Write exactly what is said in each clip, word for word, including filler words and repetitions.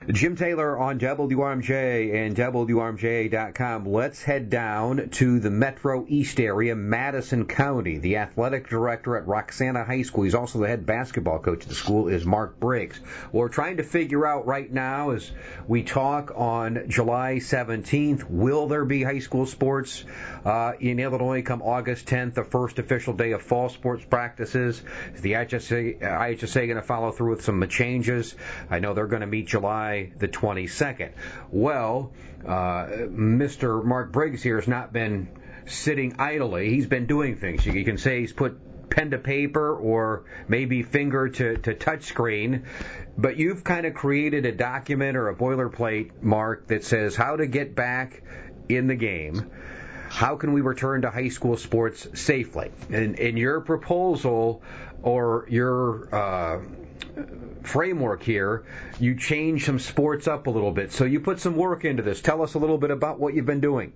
Jim Taylor on W R M J and W R M J dot com. Let's head down to the Metro East area, Madison County. The athletic director at Roxana High School, he's also the head basketball coach at the school, is Mark Briggs. What we're trying to figure out right now as we talk on July seventeenth, will there be high school sports uh, in Illinois come August tenth, the first official day of fall sports practices? Is the I H S A, I H S A going to follow through with some changes? I know they're going to meet July the twenty-second. Well, uh, Mister Mark Briggs here has not been sitting idly. He's been doing things. You can say he's put pen to paper or maybe finger to, to touch screen, but you've kind of created a document or a boilerplate, Mark, that says how to get back in the game. How can we return to high school sports safely? And in your proposal or your uh, framework here, you change some sports up a little bit. So you put some work into this. Tell us a little bit about what you've been doing.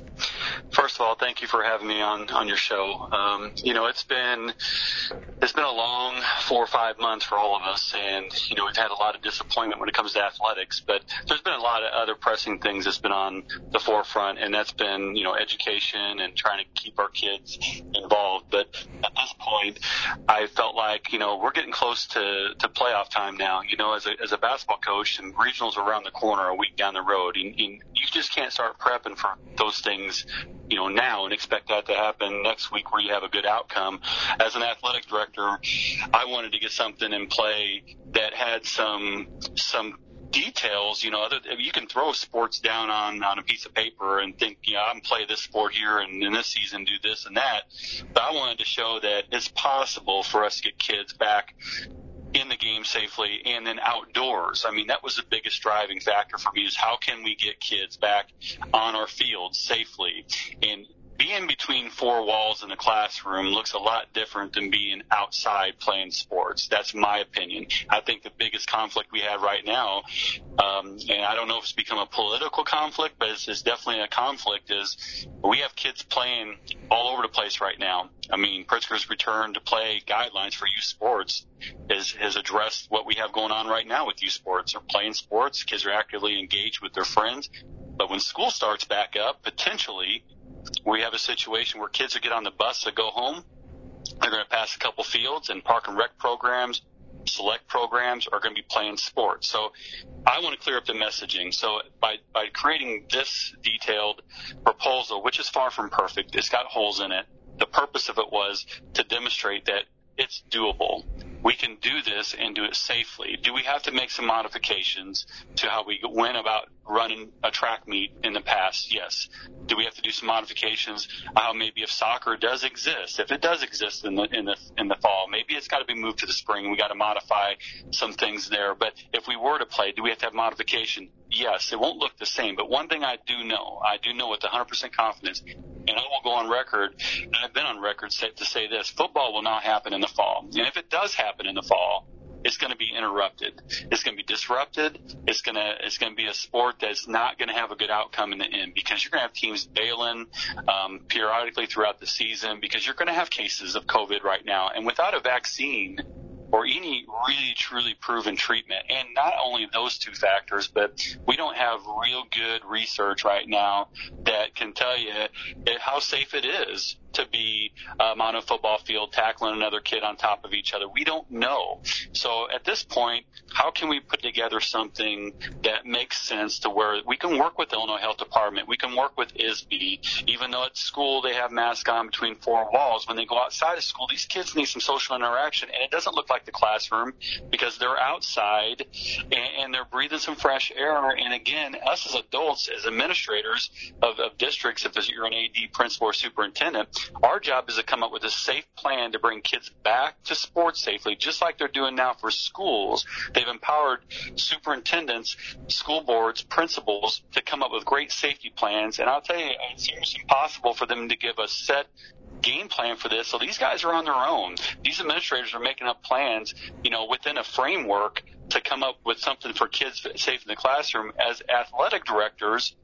First of all, thank you for having me on, on your show. Um, you know, it's been it's been a long four or five months for all of us, and you know we've had a lot of disappointment when it comes to athletics. But there's been a lot of other pressing things that's been on the forefront, and that's been you know education and trying to keep our kids involved. But at this point, I felt like you know we're getting close to, to playoff time now. You know, as a as a basketball coach, and regionals are around the corner a week down the road, and, and you just can't start prepping for those things, you know, now and expect that to happen next week where you have a good outcome. As an athletic director, I wanted to get something in play that had some some details, you know, other you can throw sports down on, on a piece of paper and think, you know, I can play this sport here and in this season do this and that. But I wanted to show that it's possible for us to get kids back in the game safely and then outdoors. I mean, that was the biggest driving factor for me is how can we get kids back on our field safely? And being between four walls in a classroom looks a lot different than being outside playing sports. That's my opinion. I think the biggest conflict we have right now, um, and I don't know if it's become a political conflict, but it's, it's definitely a conflict, is we have kids playing all over the place right now. I mean, Pritzker's return to play guidelines for youth sports is, has addressed what we have going on right now with youth sports. They're playing sports, kids are actively engaged with their friends. But when school starts back up, potentially, we have a situation where kids will get on the bus to go home. They're going to pass a couple fields, and park and rec programs, select programs are going to be playing sports. So I want to clear up the messaging. So by, by creating this detailed proposal, which is far from perfect, it's got holes in it. The purpose of it was to demonstrate that it's doable. We can do this and do it safely. Do we have to make some modifications to how we went about running a track meet in the past? Yes. Do we have to do some modifications how maybe if soccer does exist, if it does exist in the in the in the fall, maybe it's got to be moved to the spring. We got to modify some things there. But if we were to play, do we have to have modification? Yes. It won't look the same. But one thing I do know, I do know with one hundred percent confidence, and I will go on record, and I've been on record to say this, football will not happen in the fall. And if it does happen in the fall, it's going to be interrupted. It's going to be disrupted. It's going to it's going to be a sport that's not going to have a good outcome in the end, because you're going to have teams bailing um, periodically throughout the season, because you're going to have cases of COVID right now. And without a vaccine or any really, truly proven treatment, and not only those two factors, but we don't have real good research right now that can tell you how safe it is to be um, on a football field tackling another kid on top of each other. We don't know. So at this point, how can we put together something that makes sense to where we can work with the Illinois Health Department, we can work with I S B, even though at school they have masks on between four walls. When they go outside of school, these kids need some social interaction, and it doesn't look like the classroom because they're outside and, and they're breathing some fresh air. And again, us as adults, as administrators of, of districts, if you're an A D, principal, or superintendent, our job is to come up with a safe plan to bring kids back to sports safely, just like they're doing now for schools. They've empowered superintendents, school boards, principals to come up with great safety plans. And I'll tell you, it's almost impossible for them to give a set game plan for this. So these guys are on their own. These administrators are making up plans, you know, within a framework to come up with something for kids safe in the classroom. As athletic directors,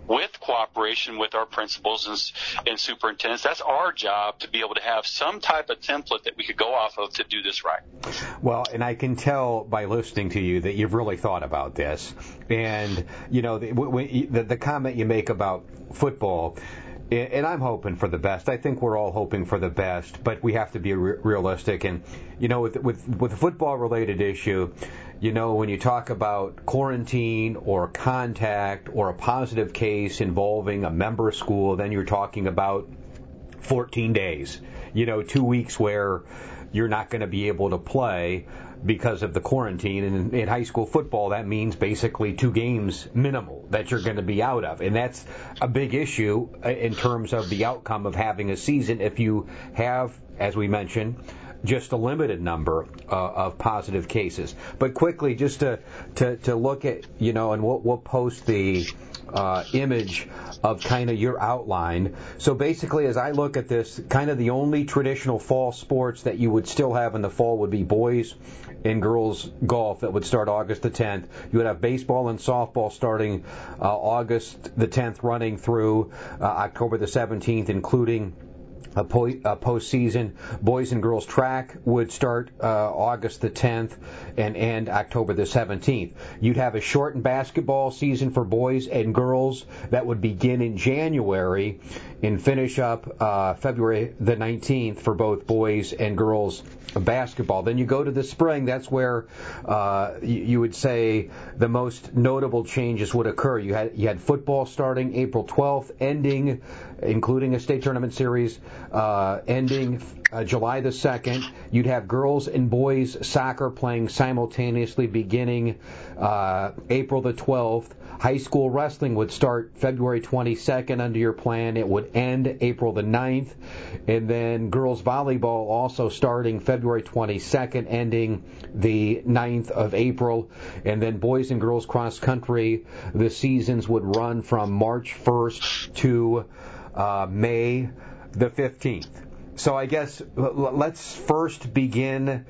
with cooperation with our principals and, and superintendents. That's our job, to be able to have some type of template that we could go off of to do this right. Well, and I can tell by listening to you that you've really thought about this. And, you know, the, the, the comment you make about football, and I'm hoping for the best. I think we're all hoping for the best, but we have to be re- realistic. And, you know, with, with, with a football-related issue, you know, when you talk about quarantine or contact or a positive case involving a member school, then you're talking about fourteen days, you know, two weeks where you're not going to be able to play because of the quarantine. And in high school football, that means basically two games minimal that you're going to be out of. And that's a big issue in terms of the outcome of having a season if you have, as we mentioned, just a limited number uh, of positive cases. But quickly, just to, to, to look at, you know, and we'll, we'll post the uh, image of kind of your outline. So basically, as I look at this, kind of the only traditional fall sports that you would still have in the fall would be boys and girls golf that would start August the tenth. You would have baseball and softball starting uh, August the tenth, running through uh, October the seventeenth, including a, po- a postseason. Boys and girls track would start uh, August the tenth and end October the seventeenth. You'd have a shortened basketball season for boys and girls that would begin in January and finish up uh, February the nineteenth for both boys and girls basketball. Then you go to the spring. That's where uh, you, you would say the most notable changes would occur. You had you had football starting April twelfth, ending, including a state tournament series, uh, ending uh, July the second. You'd have girls and boys soccer playing simultaneously beginning uh, April the twelfth. High school wrestling would start February twenty-second under your plan. It would end April the ninth. And then girls volleyball also starting February twenty-second, ending the ninth of April. And then boys and girls cross country, the seasons would run from March first to uh, May the fifteenth. So I guess let's first begin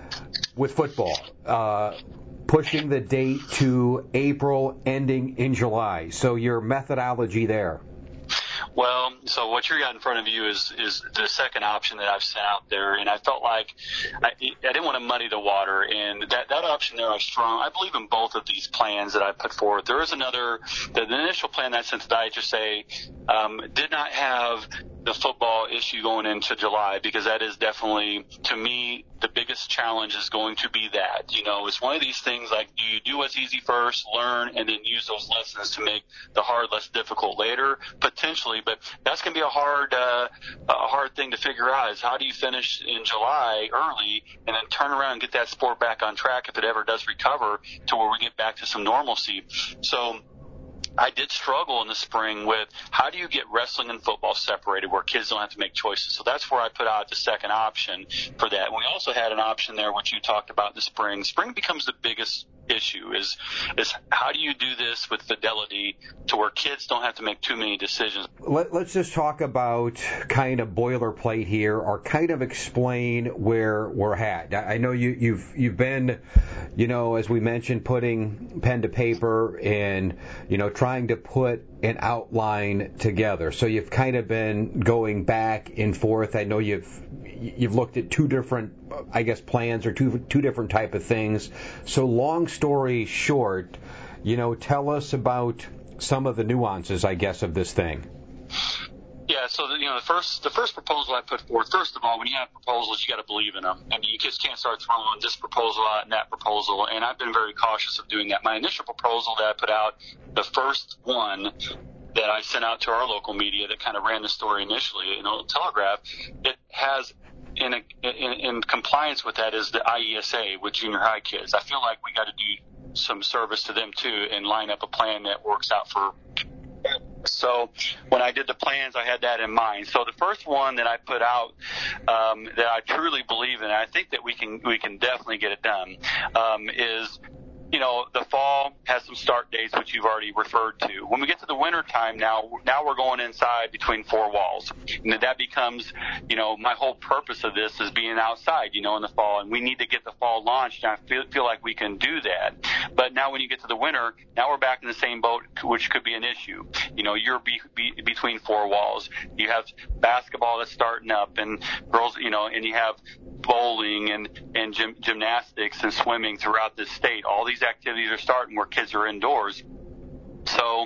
with football. Uh, pushing the date to April, ending in July. So your methodology there. Well, so what you got in front of you is is the second option that I've sent out there, and I felt like I, I didn't want to muddy the water, and that, that option there I strong. I believe in both of these plans that I put forward. There is another, the, the initial plan that I sent to the I H S A um, did not have the football issue going into July, because that is definitely, to me, the biggest challenge is going to be that. You know, it's one of these things like, do you do what's easy first, learn, and then use those lessons to make the hard less difficult later? Potentially, but that's going to be a hard, uh, a hard thing to figure out, is how do you finish in July early and then turn around and get that sport back on track if it ever does recover to where we get back to some normalcy. So I did struggle in the spring with how do you get wrestling and football separated where kids don't have to make choices. So that's where I put out the second option for that. We also had an option there, which you talked about in the spring. Spring becomes the biggest issue is is how do you do this with fidelity to where kids don't have to make too many decisions. Let, let's just talk about kind of boilerplate here, or kind of explain where we're at. I know you, you've you've been, you know, as we mentioned, putting pen to paper and, you know, trying to put an outline together. So you've kind of been going back and forth. I know you've you've looked at two different, I guess, plans or two two different type of things. So long story short, you know, tell us about some of the nuances, I guess, of this thing. Yeah, so the, you know, the first the first proposal I put forward. First of all, when you have proposals, you got to believe in them. I mean, you just can't start throwing this proposal out and that proposal. And I've been very cautious of doing that. My initial proposal that I put out, the first one that I sent out to our local media that kind of ran the story initially, you know, Telegraph, it has in, a, in in compliance with that is the I E S A with junior high kids. I feel like we got to do some service to them too and line up a plan that works out for. So when I did the plans, I had that in mind. So the first one that I put out um, that I truly believe in, and I think that we can we can definitely get it done, um, is you know, the fall has some start dates, which you've already referred to. When we get to the winter time now, now we're going inside between four walls. And that becomes, you know, my whole purpose of this is being outside, you know, in the fall. And we need to get the fall launched. And I feel, feel like we can do that. But now when you get to the winter, now we're back in the same boat, which could be an issue. You know, you're be, be, between four walls. You have basketball that's starting up and girls, you know, and you have bowling and, and gym, gymnastics and swimming throughout the state. All these activities are starting where kids are indoors. So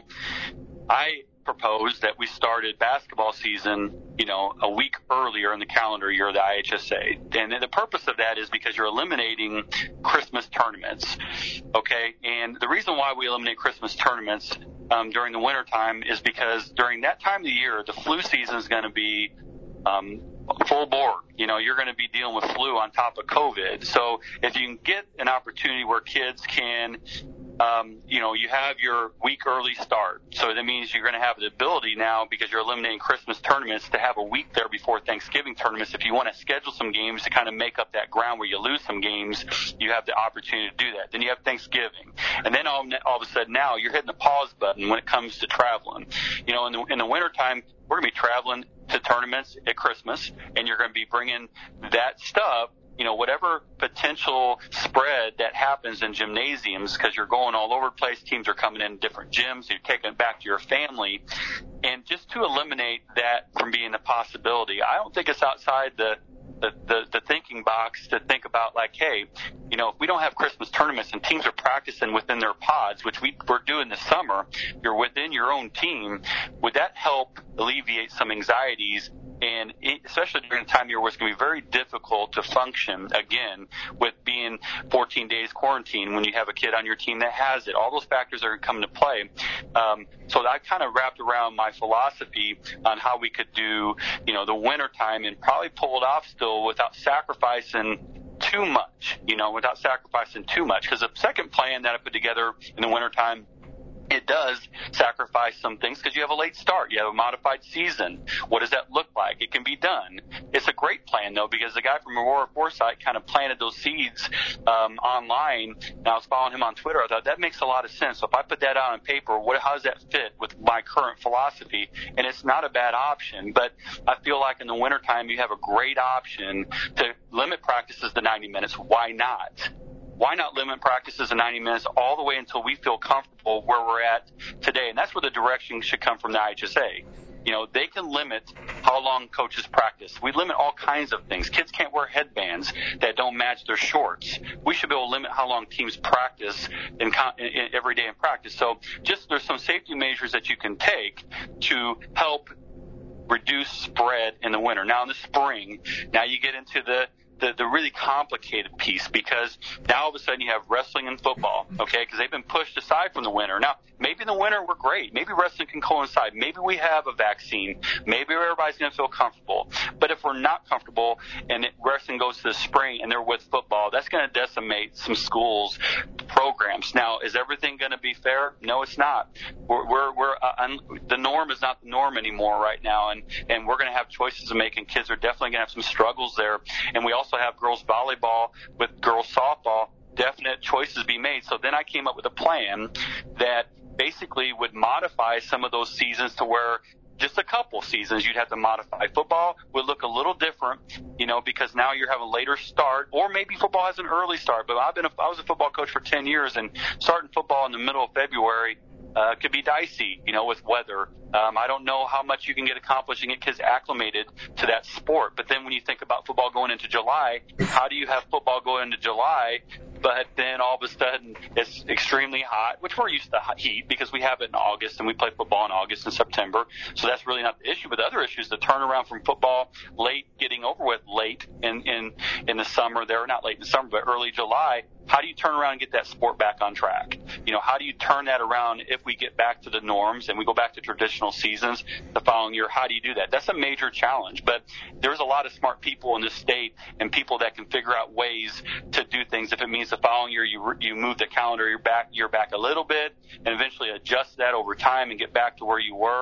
I proposed that we started basketball season, you know, a week earlier in the calendar year of the I H S A. And the purpose of that is because you're eliminating Christmas tournaments. Okay. And the reason why we eliminate Christmas tournaments um, during the wintertime is because during that time of the year, the flu season is going to be um, full bore. You know, you're going to be dealing with flu on top of COVID. So if you can get an opportunity where kids can, um, you know, you have your week early start. So that means you're going to have the ability now, because you're eliminating Christmas tournaments, to have a week there before Thanksgiving tournaments. If you want to schedule some games to kind of make up that ground where you lose some games, you have the opportunity to do that. Then you have Thanksgiving. And then all, all of a sudden now you're hitting the pause button when it comes to traveling. You know, in the, in the wintertime, we're going to be traveling to tournaments at Christmas, and you're going to be bringing that stuff, you know, whatever potential spread that happens in gymnasiums, because you're going all over the place, teams are coming in different gyms, you're taking it back to your family, and just to eliminate that from being a possibility. I don't think it's outside the The, the, the thinking box to think about, like, hey, you know, if we don't have Christmas tournaments and teams are practicing within their pods, which we, we're doing this summer, you're within your own team, would that help alleviate some anxieties? And it, especially during the time of year where it's going to be very difficult to function, again, with being fourteen days quarantine when you have a kid on your team that has it. All those factors are going to come into play. Um, so I kind of wrapped around my philosophy on how we could do, you know, the winter time and probably pull it off still without sacrificing too much, you know, without sacrificing too much. Because the second plan that I put together in the wintertime, it does sacrifice some things because you have a late start. You have a modified season. What does that look like? It can be done. It's a great plan, though, because the guy from Aurora Foresight kind of planted those seeds um, online, and I was following him on Twitter. I thought that makes a lot of sense. So if I put that out on paper, what, how does that fit with my current philosophy? And it's not a bad option, but I feel like in the wintertime you have a great option to limit practices to ninety minutes. Why not? Why not limit practices to ninety minutes all the way until we feel comfortable where we're at today? And that's where the direction should come from the I H S A. You know, they can limit how long coaches practice. We limit all kinds of things. Kids can't wear headbands that don't match their shorts. We should be able to limit how long teams practice in, in, every day in practice. So just there's some safety measures that you can take to help reduce spread in the winter. Now in the spring, now you get into the The, the really complicated piece, because now all of a sudden you have wrestling and football, okay, because they've been pushed aside from the winter. Now, maybe in the winter we're great. Maybe wrestling can coincide. Maybe we have a vaccine. Maybe everybody's going to feel comfortable. But if we're not comfortable and it, wrestling goes to the spring and they're with football, that's going to decimate some schools' programs. Now, is everything going to be fair? No, it's not. We're, we're, we're uh, un, the norm is not the norm anymore right now, and, and we're going to have choices to make, and kids are definitely going to have some struggles there. And we also also have girls volleyball with girls softball, definite choices be made. So then I came up with a plan that basically would modify some of those seasons to where just a couple seasons you'd have to modify. Football would look a little different, you know, because now you're having a later start, or maybe football has an early start. But I've been a, I was a football coach for ten years, and starting football in the middle of February uh, could be dicey, you know, with weather. Um, I don't know how much you can get accomplished and get kids acclimated to that sport. But then when you think about football going into July, how do you have football go into July, but then all of a sudden it's extremely hot, which we're used to heat because we have it in August and we play football in August and September. So that's really not the issue. But the other issue is the turnaround from football late, getting over with late in, in, in the summer there, not late in the summer, but early July. How do you turn around and get that sport back on track? You know, how do you turn that around if we get back to the norms and we go back to traditional seasons the following year? How do you do that? That's a major challenge, but there's a lot of smart people in this state and people that can figure out ways to do things. If it means the following year you you move the calendar you're back you're back a little bit and eventually adjust that over time and get back to where you were,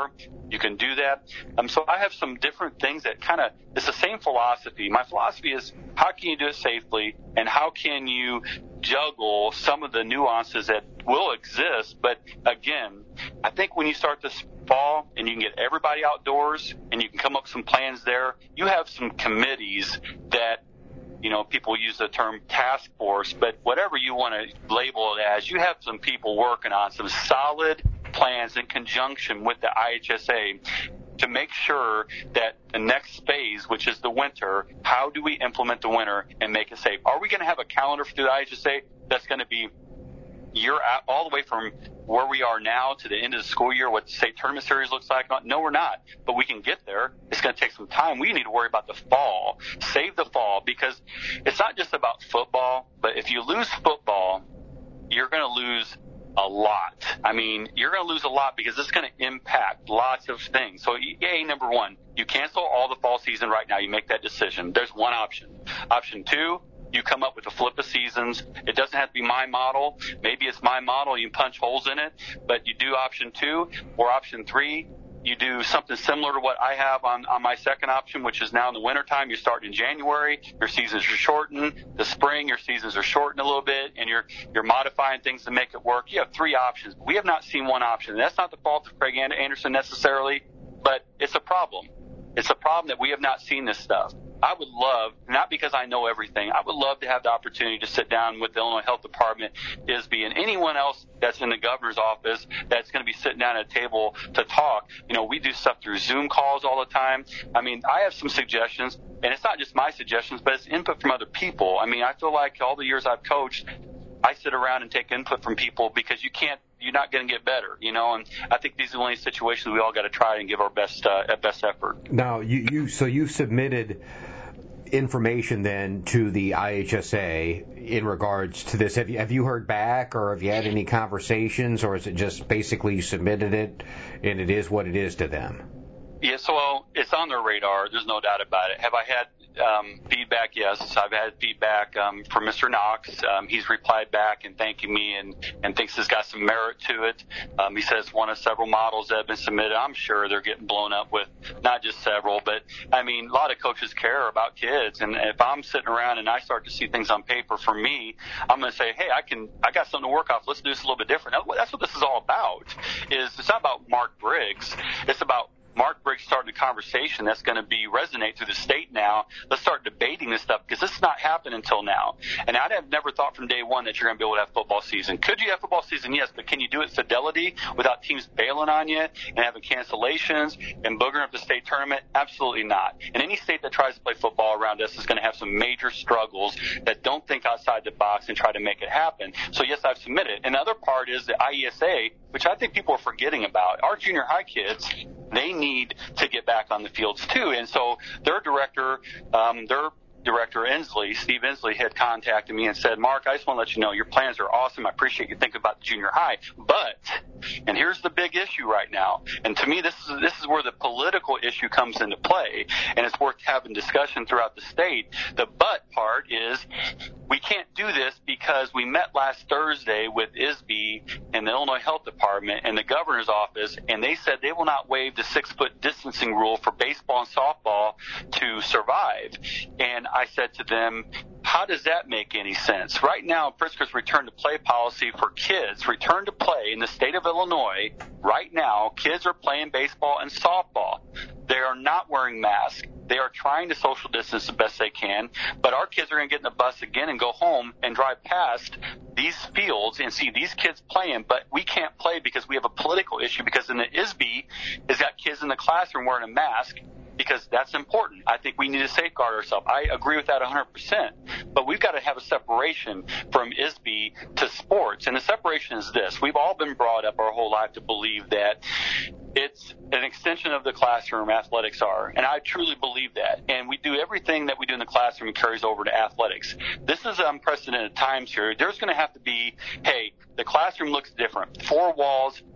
you can do that. Um, so I have some different things that kind of, it's the same philosophy. My philosophy is, how can you do it safely, and how can you juggle some of the nuances that will exist? But again, I think when you start this fall and you can get everybody outdoors and you can come up with some plans there, you have some committees that, you know, people use the term task force, but whatever you want to label it as, you have some people working on some solid plans in conjunction with the I H S A to make sure that the next phase, which is the winter, how do we implement the winter and make it safe? Are we going to have a calendar for the I H S A that's going to be year out, all the way from where we are now to the end of the school year, what the state tournament series looks like? No, we're not. But we can get there. It's going to take some time. We need to worry about the fall. Save the fall, because it's not just about football, but if you lose football, you're going to lose a lot. I mean, you're going to lose a lot because it's going to impact lots of things. So, A, number one, you cancel all the fall season right now. You make that decision. There's one option. Option two, you come up with a flip of seasons. It doesn't have to be my model. Maybe it's my model. You punch holes in it, but you do option two. Or option three, you do something similar to what I have on, on my second option, which is now in the wintertime. You start in January. Your seasons are shortened. The spring, your seasons are shortened a little bit, and you're you're modifying things to make it work. You have three options. We have not seen one option. That's not the fault of Craig Anderson necessarily, but it's a problem. It's a problem that we have not seen this stuff. I would love, not because I know everything, I would love to have the opportunity to sit down with the Illinois Health Department, I S B, and anyone else that's in the governor's office that's going to be sitting down at a table to talk. You know, we do stuff through Zoom calls all the time. I mean, I have some suggestions, and it's not just my suggestions, but it's input from other people. I mean, I feel like all the years I've coached, I sit around and take input from people because you can't, you're not going to get better, you know, and I think these are the only situations we all got to try and give our best, uh, best effort. Now, you, you, so you submitted information then to the I H S A in regards to this. Have you, have you heard back, or have you had any conversations, or is it just basically you submitted it and it is what it is to them? Yeah, so it's on their radar. There's no doubt about it. Have I had um, feedback? Yes, I've had feedback um, from Mister Knox. Um, he's replied back and thanking me and, and thinks it's got some merit to it. Um, he says one of several models that have been submitted. I'm sure they're getting blown up with not just several, but, I mean, a lot of coaches care about kids. And if I'm sitting around and I start to see things on paper for me, I'm going to say, hey, I can, I got something to work off. Let's do this a little bit different. That's what this is all about. Is It's not about Mark Briggs. It's about Mark Briggs starting a conversation that's going to be resonate through the state now. Let's start debating this stuff, because this has not happened until now. And I'd have never thought from day one that you're going to be able to have football season. Could you have football season? Yes, but can you do it fidelity without teams bailing on you and having cancellations and boogering up the state tournament? Absolutely not. And any state that tries to play football around us is going to have some major struggles that don't think outside the box and try to make it happen. So yes, I've submitted. And the other part is the I E S A, which I think people are forgetting about. Our junior high kids, they need to get back on the fields too. And so their director, um, their director Inslee, Steve Inslee, had contacted me and said, Mark, I just want to let you know your plans are awesome. I appreciate you thinking about the junior high. But, and here's the big issue right now, and to me this is this is where the political issue comes into play, and it's worth having discussion throughout the state. The but part is we can't do this because we met last Thursday with I S B and the Illinois Health Department and the governor's office, and they said they will not waive the six-foot distancing rule for baseball and softball to survive. And I said to them, how does that make any sense? Right now, Pritzker's return to play policy for kids, return to play in the state of Illinois, right now, kids are playing baseball and softball. They are not wearing masks. They are trying to social distance the best they can, but our kids are going to get in the bus again and go home and drive past these fields and see these kids playing, but we can't play because we have a political issue, because in the I S B has got kids in the classroom wearing a mask, because that's important. I think we need to safeguard ourselves. I agree with that one hundred percent. But we've got to have a separation from I S B to sports. And the separation is this. We've all been brought up our whole life to believe that it's an extension of the classroom, athletics are. And I truly believe that. And we do everything that we do in the classroom carries over to athletics. This is unprecedented times here. There's going to have to be, hey, the classroom looks different. Four walls,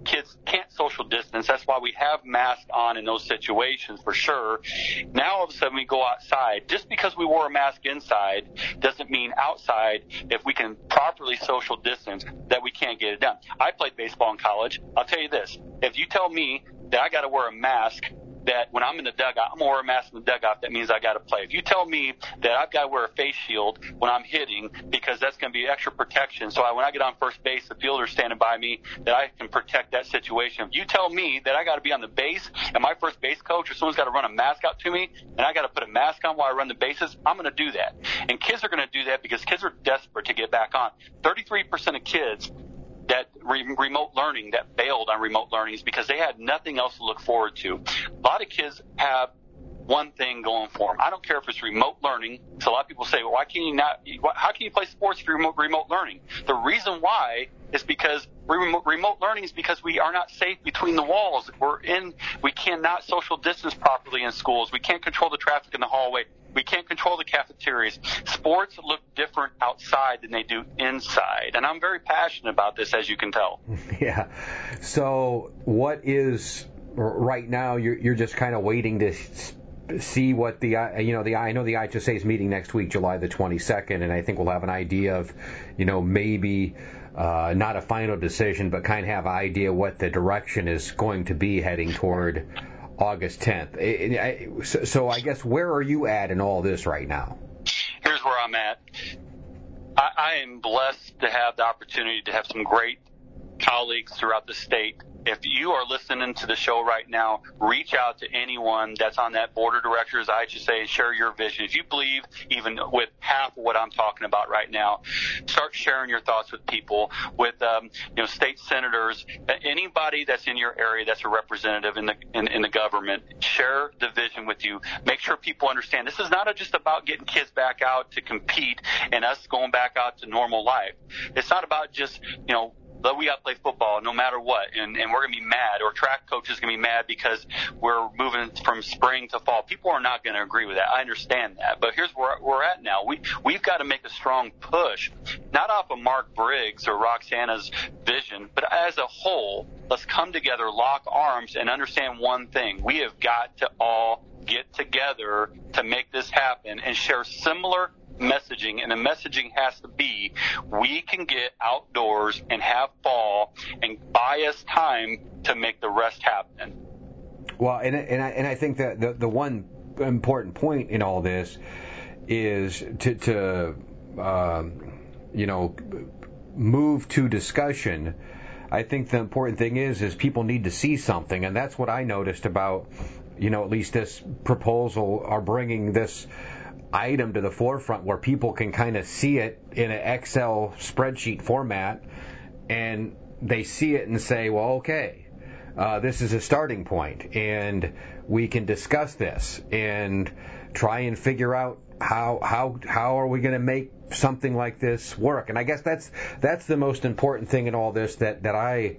kids can't social distance. That's why we have masks on in those situations for sure. Now all of a sudden we go outside. Just because we wore a mask inside doesn't mean outside, if we can properly social distance, that we can't get it done. I played baseball in college. I'll tell you this. If you tell me that I got to wear a mask, that when I'm in the dugout, I'm going to wear a mask in the dugout, that means I got to play. If you tell me that I've got to wear a face shield when I'm hitting because that's going to be extra protection, so I, when I get on first base, the fielder's standing by me, that I can protect that situation. If you tell me that I got to be on the base and my first base coach or someone's got to run a mask out to me and I got to put a mask on while I run the bases, I'm going to do that. And kids are going to do that because kids are desperate to get back on. thirty-three percent of kids that re- remote learning, that bailed on remote learning, is because they had nothing else to look forward to. A lot of kids have one thing going for them. I don't care if it's remote learning. So a lot of people say, well, why can you not, how can you play sports through remote, remote learning? The reason why is because remote, remote learning is because we are not safe between the walls. We're in, we cannot social distance properly in schools. We can't control the traffic in the hallway. We can't control the cafeterias. Sports look different outside than they do inside. And I'm very passionate about this, as you can tell. Yeah. So what is right now, you're, you're just kind of waiting to see what the, you know, the, I know the I H S A is meeting next week, July the twenty-second, and I think we'll have an idea of, you know, maybe uh, not a final decision, but kind of have an idea what the direction is going to be heading toward August tenth. So I guess where are you at in all this right now? Here's where I'm at. I, I am blessed to have the opportunity to have some great colleagues throughout the state. If you are listening to the show right now, reach out to anyone that's on that board of directors, I H S A, and share your vision. If you believe even with half of what I'm talking about right now, start sharing your thoughts with people, with um, you know, state senators, anybody that's in your area that's a representative in the in, in the government. Share the vision with you. Make sure people understand this is not just about getting kids back out to compete and us going back out to normal life. It's not about just, you know, but we got to play football no matter what, and, and we're going to be mad, or track coach is going to be mad because we're moving from spring to fall. People are not going to agree with that. I understand that. But here's where we're at now. We, we've got to make a strong push, not off of Mark Briggs or Roxana's vision, but as a whole, let's come together, lock arms, and understand one thing. We have got to all get together to make this happen and share similar messaging, and the messaging has to be we can get outdoors and have fall and buy us time to make the rest happen. Well, and and I, and I think that the, the one important point in all this is to, to um, you know, move to discussion. I think the important thing is is people need to see something, and that's what I noticed about, you know, at least this proposal are bringing this item to the forefront where people can kind of see it in an Excel spreadsheet format, and they see it and say, well, okay, uh, this is a starting point, and we can discuss this and try and figure out how how how are we going to make something like this work. And I guess that's that's the most important thing in all this that that I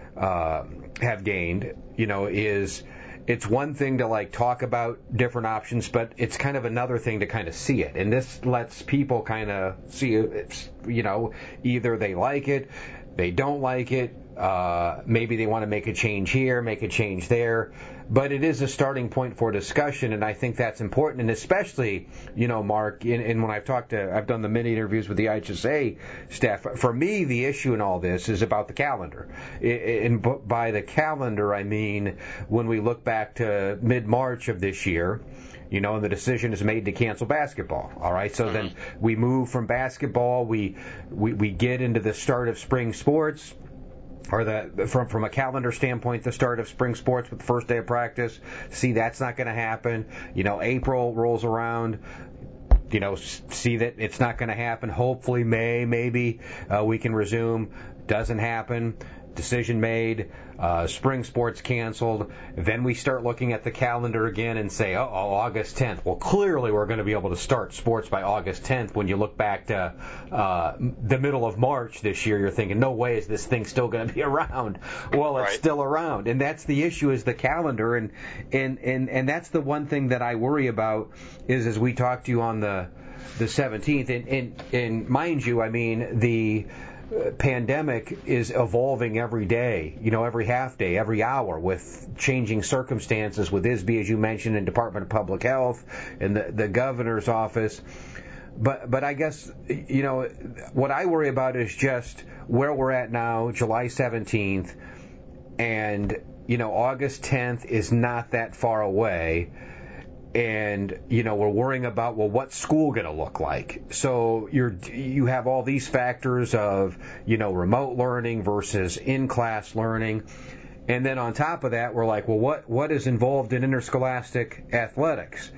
uh, have gained, you know, is it's one thing to like talk about different options, but it's kind of another thing to kind of see it. And this lets people kind of see it. It's, you know, either they like it, they don't like it, uh, maybe they want to make a change here, make a change there. But it is a starting point for discussion, and I think that's important. And especially, you know, Mark, and, and when I've talked to, I've done the many interviews with the I H S A staff. For me, the issue in all this is about the calendar. And by the calendar, I mean when we look back to mid-March of this year, you know, and the decision is made to cancel basketball. All right, so then we move from basketball, we we, we get into the start of spring sports. Or the from from a calendar standpoint, the start of spring sports with the first day of practice. See, that's not going to happen. You know, April rolls around. You know, see that it's not going to happen. Hopefully, May, maybe uh, we can resume. Doesn't happen. Decision made. Uh, spring sports canceled. Then we start looking at the calendar again and say, oh, August tenth. Well, clearly we're going to be able to start sports by August tenth. When you look back to uh, the middle of March this year, you're thinking, no way is this thing still going to be around. Well, it's right. Still around. And that's the issue, is the calendar. And, and, and, and that's the one thing that I worry about is as we talked to you on the the seventeenth. And, and, and mind you, I mean, the pandemic is evolving every day, you know, every half day, every hour, with changing circumstances with I S B, as you mentioned, and Department of Public Health and the, the governor's office. But but I guess, you know, what I worry about is just where we're at now, July seventeenth, and, you know, August tenth is not that far away. And, you know, we're worrying about, well, what's school going to look like? So you're, you have all these factors of, you know, remote learning versus in-class learning. And then on top of that, we're like, well, what, what is involved in interscholastic athletics?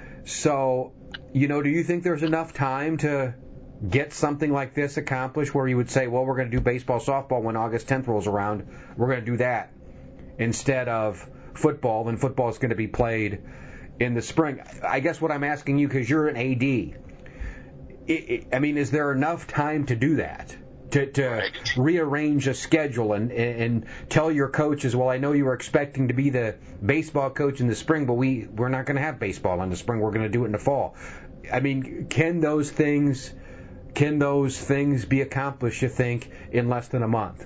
So, you know, do you think there's enough time to get something like this accomplished where you would say, well, we're going to do baseball, softball when August tenth rolls around. We're going to do that instead of football, and football is going to be played in the spring. I guess what I'm asking you, because you're an A D, it, it, I mean, is there enough time to do that? To, to right. rearrange a schedule and, and tell your coaches, well, I know you were expecting to be the baseball coach in the spring, but we, we're not going to have baseball in the spring. We're going to do it in the fall. I mean, can those things can those things be accomplished, you think, in less than a month?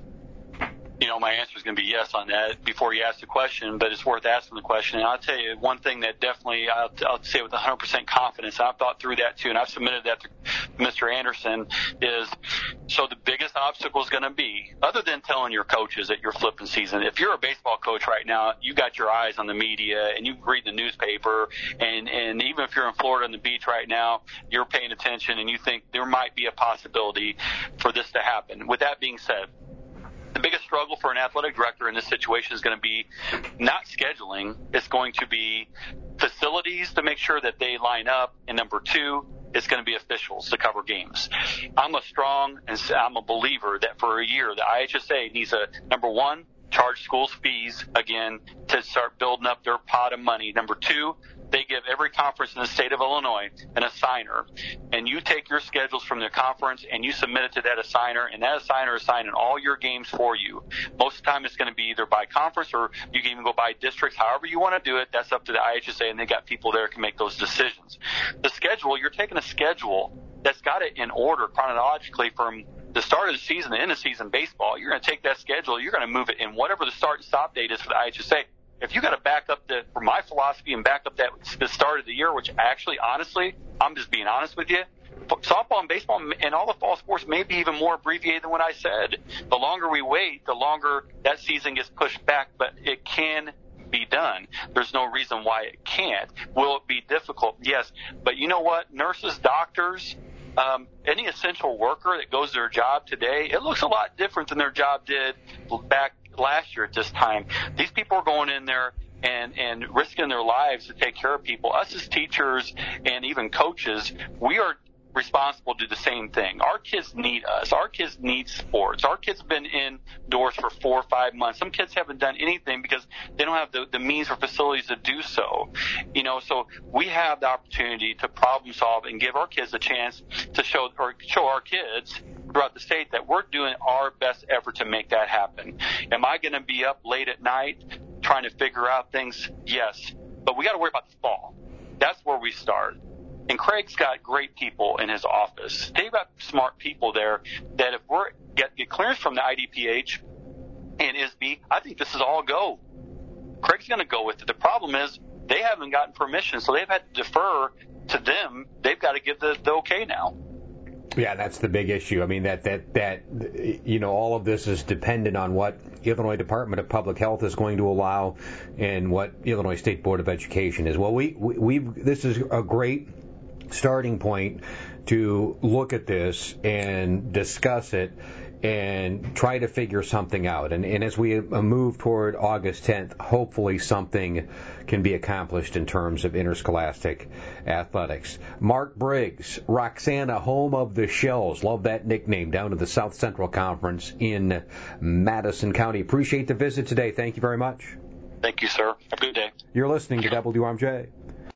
You know, my answer is going to be yes on that before you ask the question, but it's worth asking the question. And I'll tell you one thing that definitely I'll, I'll say with one hundred percent confidence, I've thought through that too, and I've submitted that to Mister Anderson, is so the biggest obstacle is going to be, other than telling your coaches that you're flipping season, if you're a baseball coach right now, you got your eyes on the media and you read the newspaper, and, and even if you're in Florida on the beach right now, you're paying attention and you think there might be a possibility for this to happen. With that being said, the biggest struggle for an athletic director in this situation is going to be not scheduling. It's going to be facilities to make sure that they line up. And number two, it's going to be officials to cover games. I'm a strong and I'm a believer that for a year, the I H S A needs a, number one, charge schools fees again to start building up their pot of money. Number two, they give every conference in the state of Illinois an assigner, and you take your schedules from the conference and you submit it to that assigner, and that assigner is signing all your games for you. Most of the time it's going to be either by conference or you can even go by districts. However you want to do it, that's up to the I H S A, and they got people there who can make those decisions. The schedule, you're taking a schedule that's got it in order chronologically from the start of the season to end of season baseball. You're going to take that schedule, you're going to move it in whatever the start and stop date is for the I H S A. If you got to back up the, for my philosophy, and back up that the start of the year, which actually, honestly, I'm just being honest with you, softball and baseball and all the fall sports may be even more abbreviated than what I said. The longer we wait, the longer that season gets pushed back, but it can be done. There's no reason why it can't. Will it be difficult? Yes. But you know what? Nurses, doctors, um, any essential worker that goes to their job today, it looks a lot different than their job did back last year at this time. These people are going in there and, and risking their lives to take care of people. Us as teachers and even coaches, we are responsible to do the same thing. Our kids need us. Our kids need sports. Our kids have been indoors for four or five months. Some kids haven't done anything because they don't have the, the means or facilities to do so. You know, so we have the opportunity to problem solve and give our kids a chance to show or show our kids throughout the state that we're doing our best effort to make that happen. Am I going to be up late at night trying to figure out things? Yes. But we got to worry about the fall. That's where we start. And Craig's got great people in his office. They've got smart people there that if we're get, get clearance from the I D P H and I S B, I think this is all go. Craig's going to go with it. The problem is they haven't gotten permission, so they've had to defer to them. They've got to give the, the okay now. Yeah, that's the big issue. I mean, that, that, that, you know, all of this is dependent on what Illinois Department of Public Health is going to allow and what Illinois State Board of Education is. Well, we, we we've, this is a great starting point to look at this and discuss it and try to figure something out. And, and as we move toward August tenth, hopefully something can be accomplished in terms of interscholastic athletics. Mark Briggs, Roxana, home of the Shells. Love that nickname, down to the South Central Conference in Madison County. Appreciate the visit today. Thank you very much. Thank you, sir. Have a good day. You're listening to W R M J.